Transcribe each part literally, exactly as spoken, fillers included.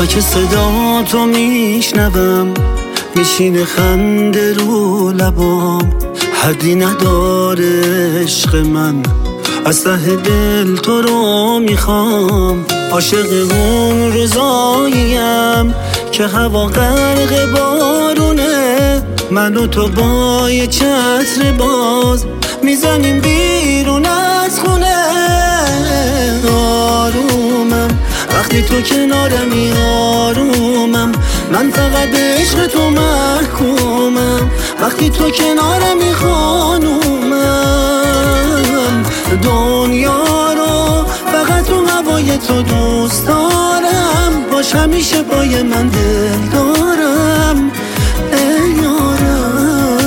که صدا تو میشنوم میشینه خنده رو لبام، حدی نداره عشق من، از ته دل تو رو میخوام. عاشق اون روزاییم که هوا غرق بارونه، من و تو با یه چتر باز میزنیم بیرون از خونه. آرومم وقتی تو کنارمی، آرومم من فقط به عشق تو محکومم. وقتی تو کنارمی خانومم، دنیا رو فقط تو هوای تو دوست دارم. باش همیشه پای من دل دارم ای یارم.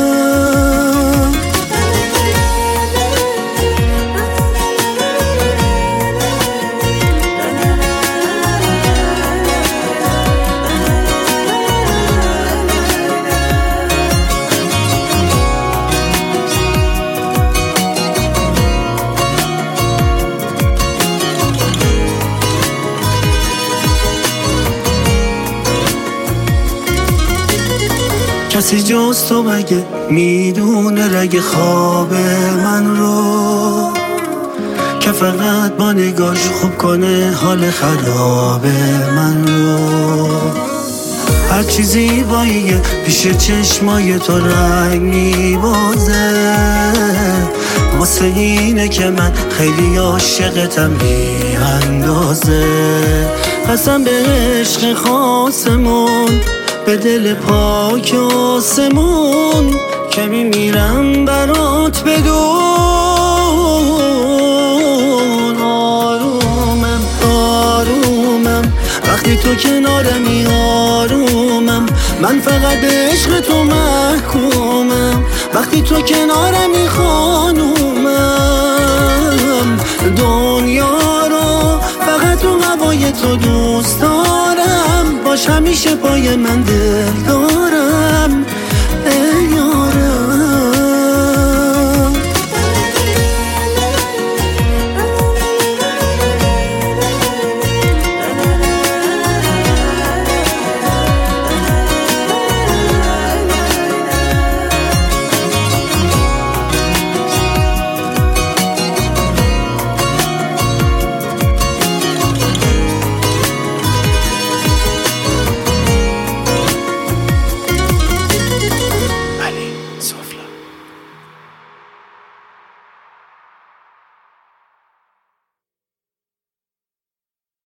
کسی جز تو مگه میدونه رگ خواب من رو، که فقط با نگاش خوب کنه حال خراب من رو. هر چیزی باییه پیش چشمای تو رنگ میبازه، واسه اینه که من خیلی عاشقتم بی اندازه. قسم به عشق خاصمون، به دل پاک آسمون، که میمیرم برات بدون. آرومم آرومم وقتی تو کنارمی، آرومم من فقط به عشق تو محکومم. وقتی تو کنارمی خانومم، دنیا رو فقط تو هوای تو دوست دارم. باش همیشه پای من دل دارم.